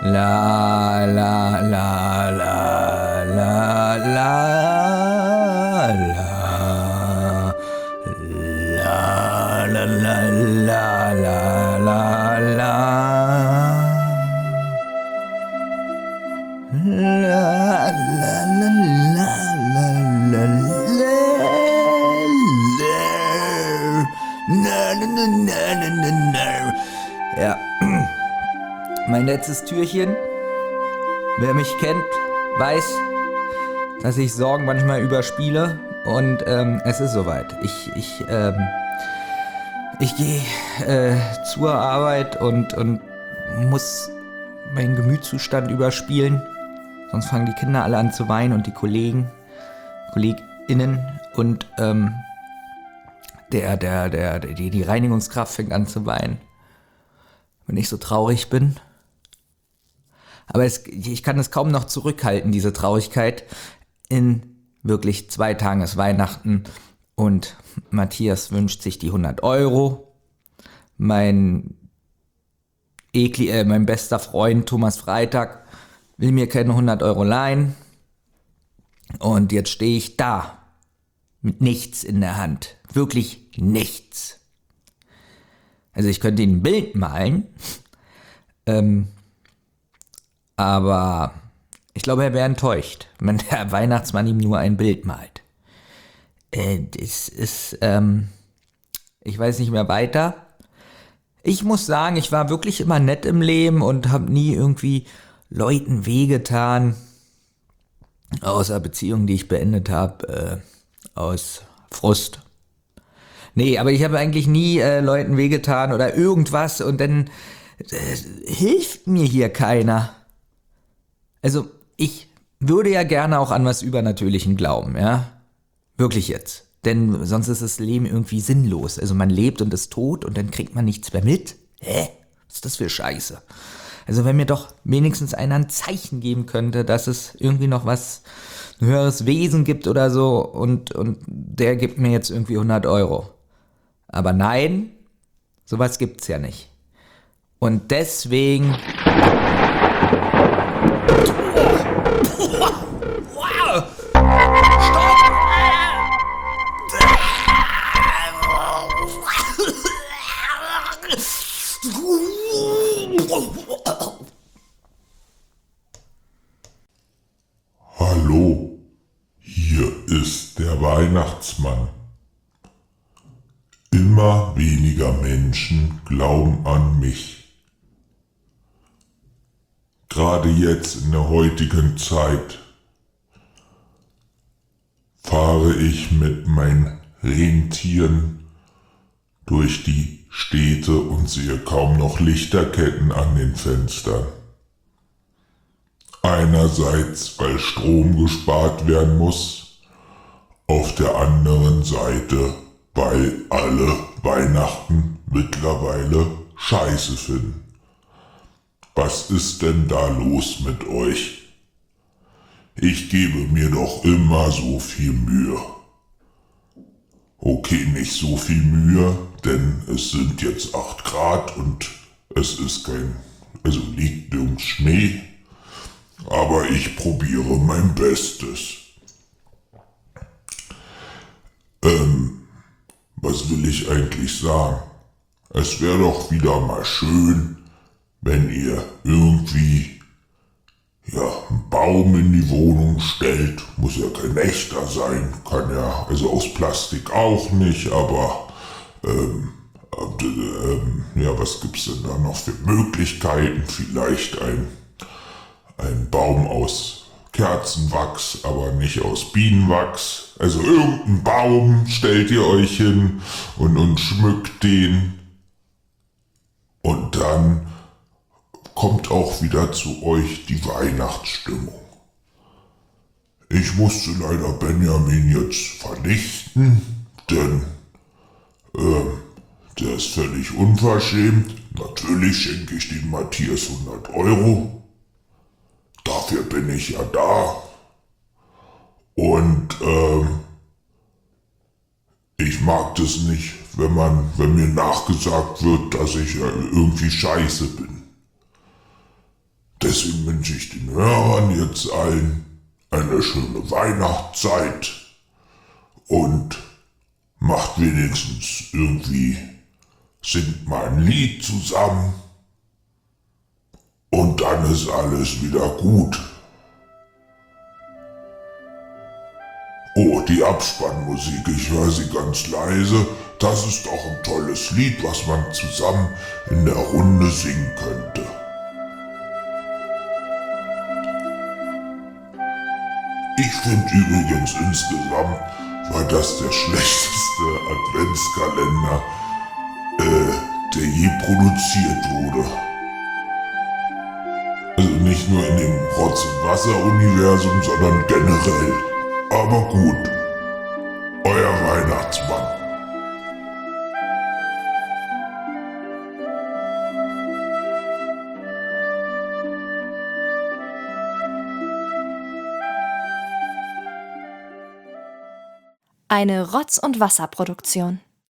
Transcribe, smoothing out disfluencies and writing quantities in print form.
La la la la la la la la la la la la la. Ja, mein letztes Türchen. Wer mich kennt, weiß, dass ich Sorgen manchmal überspiele und es ist soweit. Ich gehe zur Arbeit und muss meinen Gemütszustand überspielen. Sonst fangen die Kinder alle an zu weinen und die KollegInnen und die Reinigungskraft fängt an zu weinen, wenn ich so traurig bin. Aber ich kann es kaum noch zurückhalten, diese Traurigkeit. In wirklich 2 Tagen ist Weihnachten und Matthias wünscht sich die 100 Euro. Mein bester Freund Thomas Freitag will mir keine 100 Euro leihen. Und jetzt stehe ich da mit nichts in der Hand. Wirklich nichts. Also ich könnte ihm ein Bild malen, aber ich glaube, er wäre enttäuscht, wenn der Weihnachtsmann ihm nur ein Bild malt. Das ist, ich weiß nicht mehr weiter. Ich muss sagen, ich war wirklich immer nett im Leben und habe nie irgendwie Leuten wehgetan. Außer Beziehungen, die ich beendet habe, aus Frust. Nee, aber ich habe eigentlich nie Leuten wehgetan oder irgendwas und dann hilft mir hier keiner. Also, ich würde ja gerne auch an was Übernatürlichen glauben, ja? Wirklich jetzt. Denn sonst ist das Leben irgendwie sinnlos. Also man lebt und ist tot und dann kriegt man nichts mehr mit. Hä? Was ist das für Scheiße? Also wenn mir doch wenigstens einer ein Zeichen geben könnte, dass es irgendwie noch was, ein höheres Wesen gibt oder so und der gibt mir jetzt irgendwie 100 Euro. Aber nein, sowas gibt's ja nicht. Und deswegen... Hallo, hier ist der Weihnachtsmann. Immer weniger Menschen glauben an mich. Gerade jetzt in der heutigen Zeit fahre ich mit meinen Rentieren durch die Städte und sehe kaum noch Lichterketten an den Fenstern. Einerseits, weil Strom gespart werden muss, auf der anderen Seite, weil alle Weihnachten mittlerweile Scheiße finden. Was ist denn da los mit euch? Ich gebe mir doch immer so viel Mühe. Okay, nicht so viel Mühe, denn es sind jetzt 8 Grad und es ist liegt nirgends Schnee. Aber ich probiere mein Bestes. Was will ich eigentlich sagen? Es wäre doch wieder mal schön, wenn ihr irgendwie einen Baum in die Wohnung stellt. Muss ja kein echter sein, kann ja, also aus Plastik auch nicht, aber was gibt's denn da noch für Möglichkeiten? Vielleicht ein Baum aus Kerzenwachs, aber nicht aus Bienenwachs. Also irgendeinen Baum stellt ihr euch hin und schmückt den. Und dann kommt auch wieder zu euch die Weihnachtsstimmung. Ich musste leider Benjamin jetzt vernichten, denn der ist völlig unverschämt. Natürlich schenke ich dem Matthias 100 Euro. Dafür bin ich ja da. Und ich mag das nicht, wenn mir nachgesagt wird, dass ich irgendwie scheiße bin. deswegen wünsche ich den Hörern jetzt allen eine schöne Weihnachtszeit und macht wenigstens irgendwie, singt mal ein Lied zusammen und dann ist alles wieder gut. Oh, die Abspannmusik, ich höre sie ganz leise. Das ist doch ein tolles Lied, was man zusammen in der Runde singen könnte. Ich finde übrigens insgesamt war das der schlechteste Adventskalender, der je produziert wurde. Also nicht nur in dem Rotz- und Wasser-Universum, sondern generell. Aber gut, euer Weihnachtsmann. Eine Rotz- und Wasserproduktion.